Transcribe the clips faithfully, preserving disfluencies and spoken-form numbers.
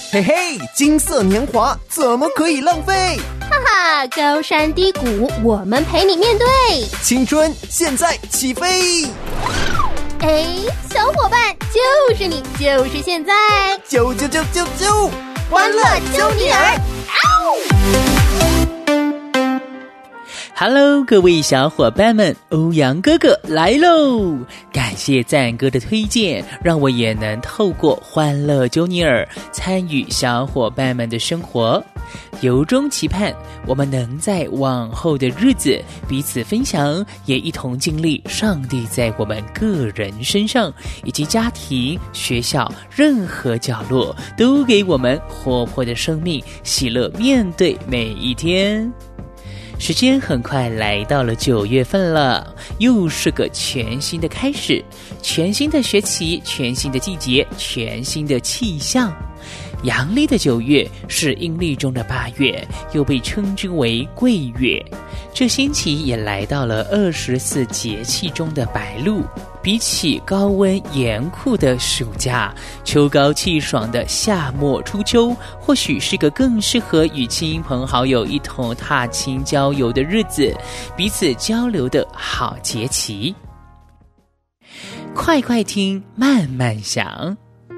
嘿嘿，金色年华怎么可以浪费？ 哈哈，高山低谷，我们陪你面对。 青春现在起飞！ 哎，小伙伴，就是你，就是现在， 啾啾啾啾啾， 欢乐啾尼尔！ Hello， 各位小伙伴们，欧阳哥哥来喽！感谢赞哥的推荐，让我也能透过欢乐啾尼尔参与小伙伴们的生活。由衷期盼我们能在往后的日子彼此分享，也一同经历上帝在我们个人身上以及家庭、学校任何角落都给我们活泼的生命，喜乐面对每一天。时间很快来到了九月份了，又是个全新的开始，全新的学期，全新的季节，全新的气象。阳历的九月是阴历中的八月，又被称之为贵月。这星期也来到了二十四节气中的白露。比起高温严酷的暑假，秋高气爽的夏末初秋，或许是个更适合与亲朋好友一同踏青郊游的日子，彼此交流的好节气。快快听，慢慢想。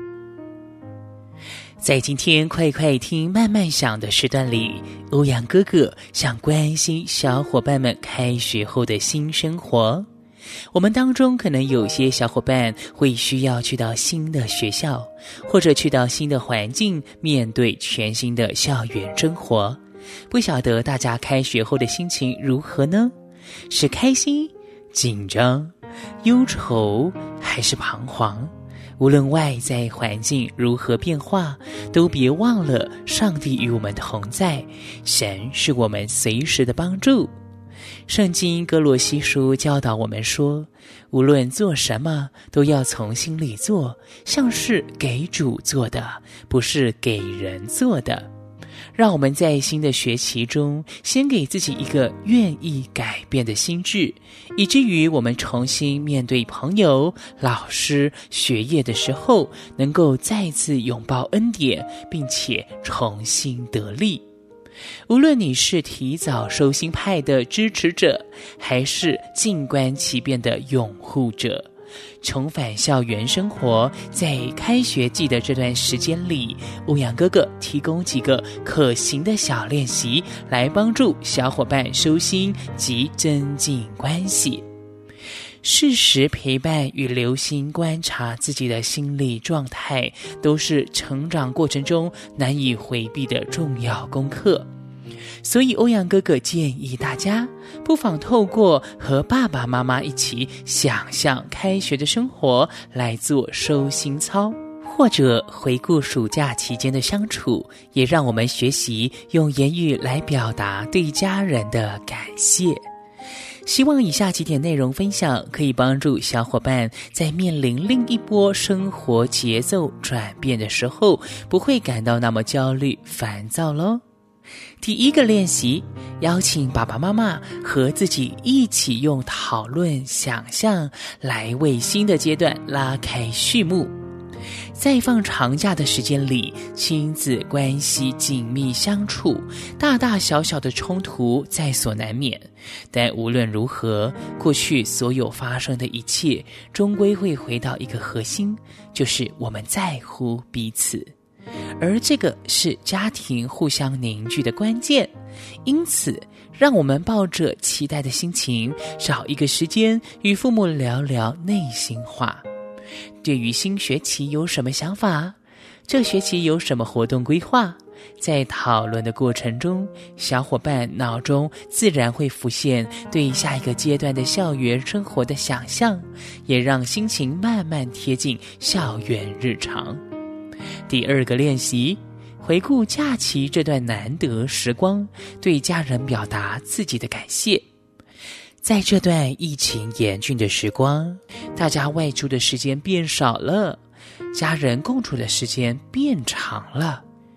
在今天快快听慢慢想的时段里，欧阳哥哥想关心小伙伴们开学后的新生活。我们当中可能有些小伙伴会需要去到新的学校，或者去到新的环境，面对全新的校园生活。不晓得大家开学后的心情如何呢？是开心、紧张、忧愁，还是彷徨？无论外在环境如何变化，都别忘了上帝与我们同在，神是我们随时的帮助。圣经哥罗西书教导我们说，无论做什么都要从心里做，像是给主做的，不是给人做的。让我们在新的学期中，先给自己一个愿意改变的心智，以至于我们重新面对朋友、老师、学业的时候，能够再次拥抱恩典，并且重新得力。无论你是提早收心派的支持者，还是静观其变的拥护者，重返校园生活，在开学季的这段时间里，欧阳哥哥提供几个可行的小练习，来帮助小伙伴收心及增进关系。适时陪伴与留心观察自己的心理状态，都是成长过程中难以回避的重要功课。所以欧阳哥哥建议大家，不妨透过和爸爸妈妈一起想象开学的生活来做收心操，或者回顾暑假期间的相处，也让我们学习用言语来表达对家人的感谢。希望以下几点内容分享可以帮助小伙伴在面临另一波生活节奏转变的时候，不会感到那么焦虑烦躁咯。第一个练习，邀请爸爸妈妈和自己一起用讨论、想象来为新的阶段拉开序幕。在放长假的时间里，亲子关系紧密相处，大大小小的冲突在所难免。但无论如何，过去所有发生的一切，终归会回到一个核心，就是我们在乎彼此。而这个是家庭互相凝聚的关键。因此，让我们抱着期待的心情，找一个时间与父母聊聊内心话。对于新学期有什么想法？这学期有什么活动规划？在讨论的过程中，小伙伴脑中自然会浮现对下一个阶段的校园生活的想象，也让心情慢慢贴近校园日常。第二个练习，回顾假期这段难得时光，对家人表达自己的感谢。在这段疫情严峻的时光，大家外出的时间变少了，家人共处的时间变长了。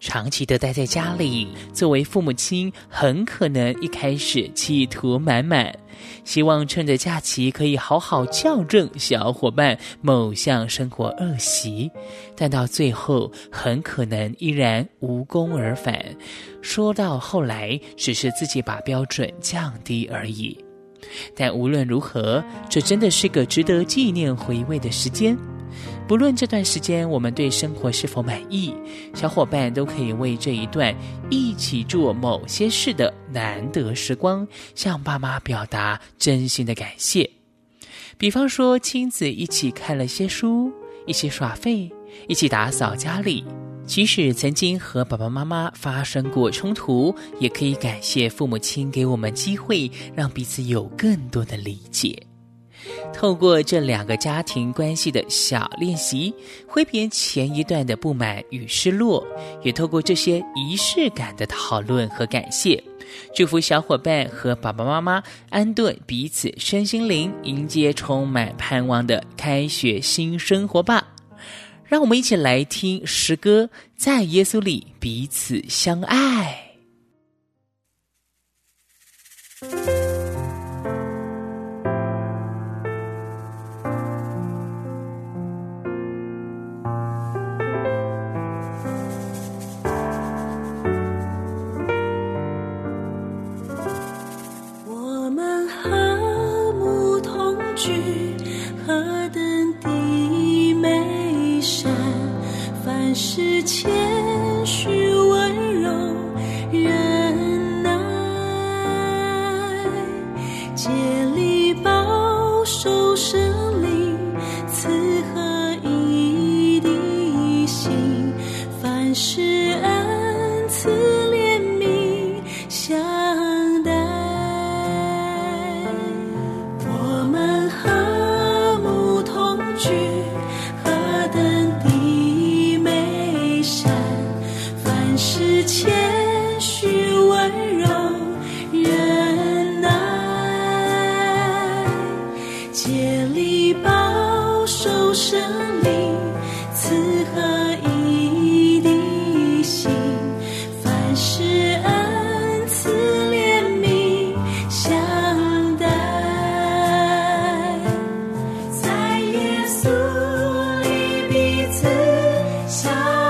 长期的待在家里，作为父母亲很可能一开始企图满满，希望趁着假期可以好好校正小伙伴某项生活恶习，但到最后很可能依然无功而返，说到后来只是自己把标准降低而已。但无论如何，这真的是个值得纪念回味的时间。不论这段时间我们对生活是否满意，小伙伴都可以为这一段一起做某些事的难得时光，向爸妈表达真心的感谢。比方说，亲子一起看了些书，一起耍废，一起打扫家里。即使曾经和爸爸妈妈发生过冲突，也可以感谢父母亲给我们机会，让彼此有更多的理解。透过这两个家庭关系的小练习，挥别前一段的不满与失落，也透过这些仪式感的讨论和感谢，祝福小伙伴和爸爸妈妈安顿彼此身心灵，迎接充满盼望的开学新生活吧。让我们一起来听诗歌，在耶稣里彼此相爱。 我们和睦同居，何等的美善，凡事谦虚温柔忍耐，竭力保守生灵赐合一的心，凡事恩赐怜悯相待。我们和睦同居，何等的美善，凡事谦虚温柔忍耐，竭力保守生灵赐合一的心，凡事恩赐怜悯相待。在耶稣里彼此相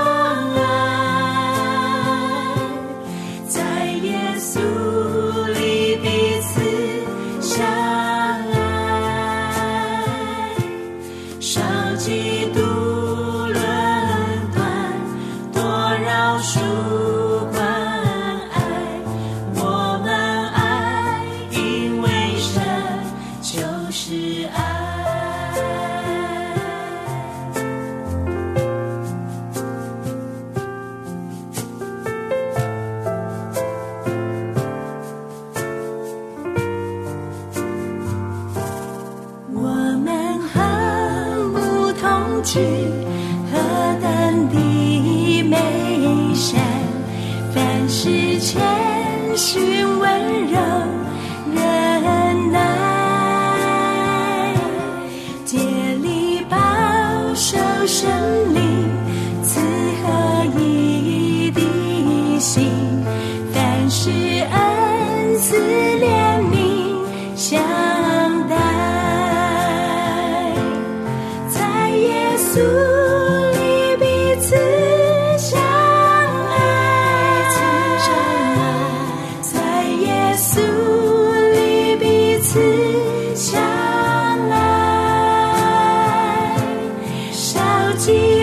爱，在耶稣里彼此相爱，少嫉妒论断，多饶恕关爱，我们爱，因为神就是爱。我们和睦同居，何等的美善，凡事谦虚温柔忍耐，竭力保守生灵赐合一的心，凡事恩赐怜悯相待。在耶稣里彼此相爱，在耶稣里彼此相爱，少嫉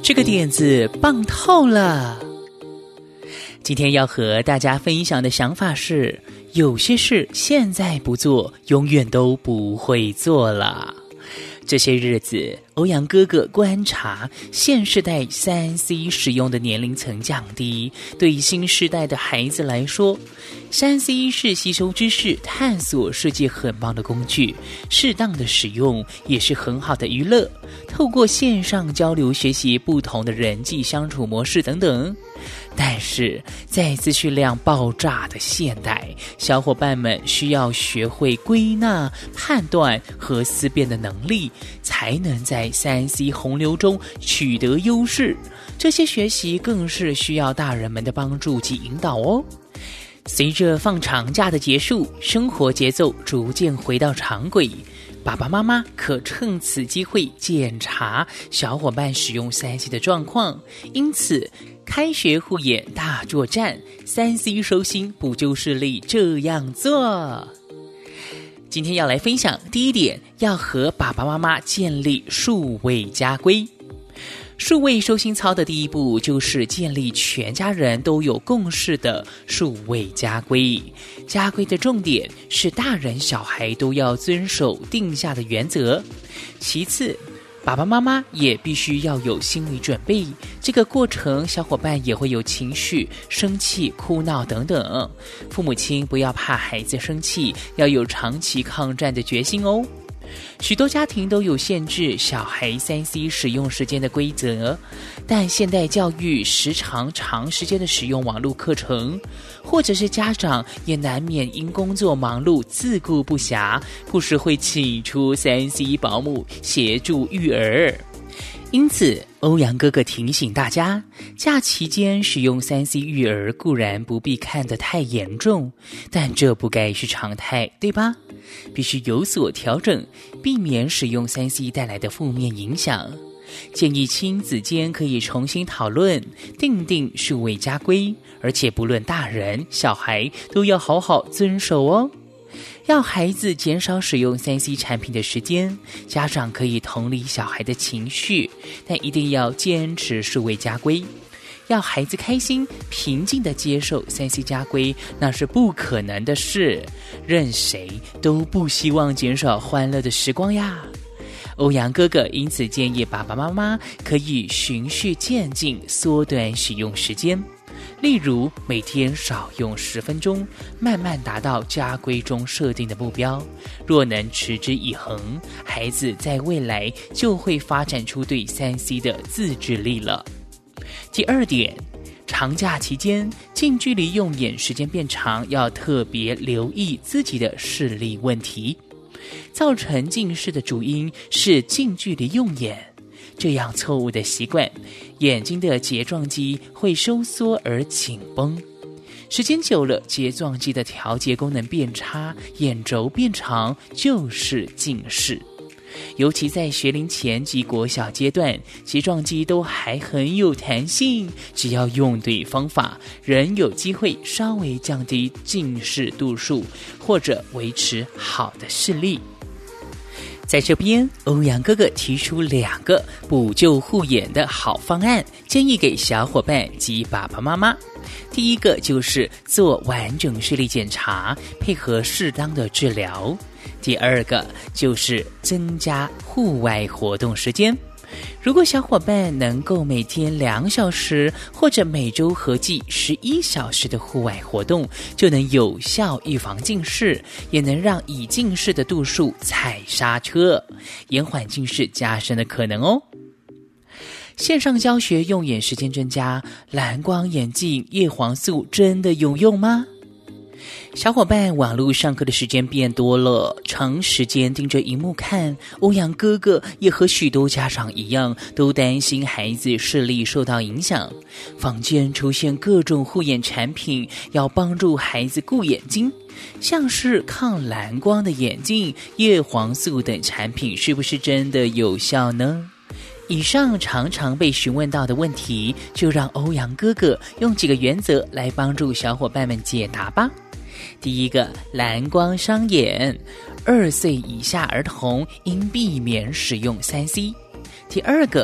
这个点子棒透了！今天要和大家分享的想法是，有些事现在不做，永远都不会做了。这些日子，欧阳哥哥观察现世代 三 C 使用的年龄层降低，对新世代的孩子来说， 三 C 是吸收知识、探索世界很棒的工具，适当的使用也是很好的娱乐，透过线上交流学习不同的人际相处模式等等。但是在资讯量爆炸的现代，小伙伴们需要学会归纳、判断和思辨的能力，才能在 三 C 洪流中取得优势。这些学习更是需要大人们的帮助及引导哦。随着放长假的结束，生活节奏逐渐回到常轨，爸爸妈妈可趁此机会检查小伙伴使用 三 C 的状况。因此开学护眼大作战， 三 C 收心补救视力这样做。今天要来分享第一点，要和爸爸妈妈建立数位家规。数位收心操的第一步就是建立全家人都有共识的数位家规。家规的重点是大人小孩都要遵守定下的原则。其次，爸爸妈妈也必须要有心理准备，这个过程小伙伴也会有情绪，生气、哭闹等等。父母亲不要怕孩子生气，要有长期抗战的决心哦。许多家庭都有限制小孩 三 C 使用时间的规则，但现代教育时常长时间的使用网络课程，或者是家长也难免因工作忙碌自顾不暇，不时会请出 三 C 保姆协助育儿。因此欧阳哥哥提醒大家，假期间使用 三 C 育儿固然不必看得太严重，但这不该是常态，对吧？必须有所调整，避免使用 三 C 带来的负面影响。建议亲子间可以重新讨论，订定数位家规，而且不论大人小孩都要好好遵守哦。要孩子减少使用 三 C 产品的时间，家长可以同理小孩的情绪，但一定要坚持数位家规。要孩子开心平静地接受 三 C 家规，那是不可能的事，任谁都不希望减少欢乐的时光呀。欧阳哥哥因此建议爸爸妈妈可以循序渐进缩短使用时间，例如每天少用十分钟，慢慢达到家规中设定的目标。若能持之以恒，孩子在未来就会发展出对 三 C 的自制力了。第二点，长假期间近距离用眼时间变长，要特别留意自己的视力问题。造成近视的主因是近距离用眼，这样错误的习惯，眼睛的睫状肌会收缩而紧绷，时间久了，睫状肌的调节功能变差，眼轴变长，就是近视。尤其在学龄前及国小阶段，睫状肌都还很有弹性，只要用对方法，仍有机会稍微降低近视度数，或者维持好的视力。在这边，欧阳哥哥提出两个补救护眼的好方案，建议给小伙伴及爸爸妈妈。第一个就是做完整视力检查，配合适当的治疗。第二个就是增加户外活动时间。如果小伙伴能够每天两小时，或者每周合计十一小时的户外活动，就能有效预防近视，也能让已近视的度数踩刹车，延缓近视加深的可能哦。线上教学用眼时间增加，蓝光眼镜叶黄素真的有用吗？小伙伴网络上课的时间变多了，长时间盯着荧幕看，欧阳哥哥也和许多家长一样，都担心孩子视力受到影响。坊间出现各种护眼产品，要帮助孩子顾眼睛，像是抗蓝光的眼镜、叶黄素等产品，是不是真的有效呢？以上常常被询问到的问题，就让欧阳哥哥用几个原则来帮助小伙伴们解答吧。第一个，蓝光伤眼，二岁以下儿童应避免使用 三 C。 第二个，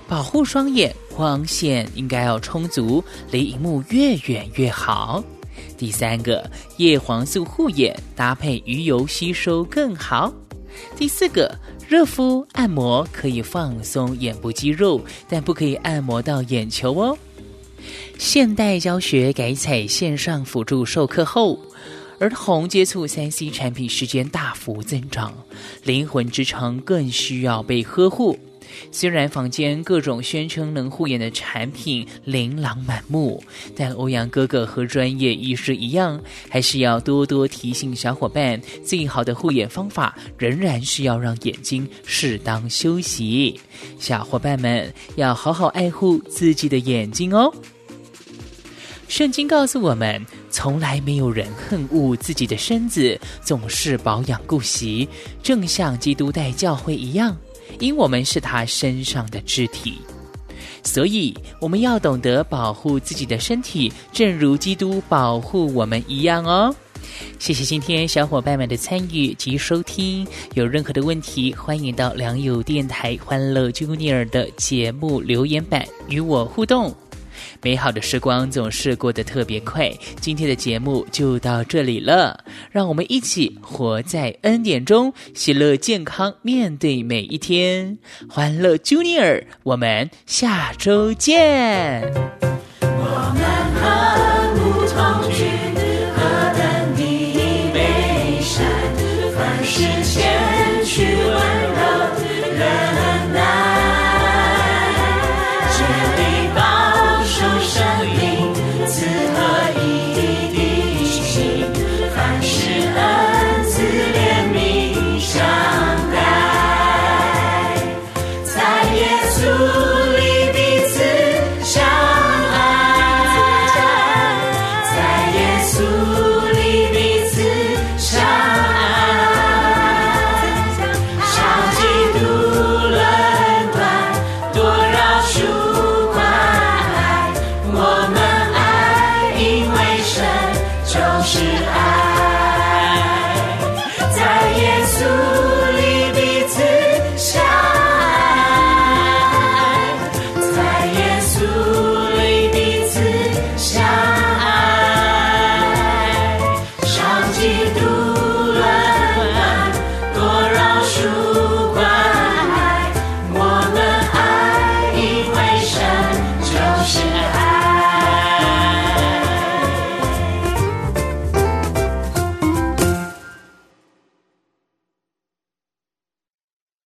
保护双眼，光线应该要充足，离荧幕越远越好。第三个，叶黄素护眼，搭配鱼油吸收更好。第四个，热敷按摩可以放松眼部肌肉，但不可以按摩到眼球哦。现代教学改采线上辅助授课后，儿童接触 三 C 产品时间大幅增长，灵魂之城更需要被呵护。虽然坊间各种宣称能护眼的产品琳琅满目，但欧阳哥哥和专业医师一样，还是要多多提醒小伙伴，最好的护眼方法仍然是要让眼睛适当休息。小伙伴们要好好爱护自己的眼睛哦。圣经告诉我们，从来没有人恨恶自己的身子，总是保养顾惜，正像基督待教会一样，因我们是他身上的肢体。所以我们要懂得保护自己的身体，正如基督保护我们一样哦。谢谢今天小伙伴们的参与及收听，有任何的问题，欢迎到良友电台欢乐 Junior 的节目留言板与我互动。美好的时光总是过得特别快，今天的节目就到这里了，让我们一起活在恩典中，喜乐健康面对每一天。欢乐 Junior， 我们下周见。 我们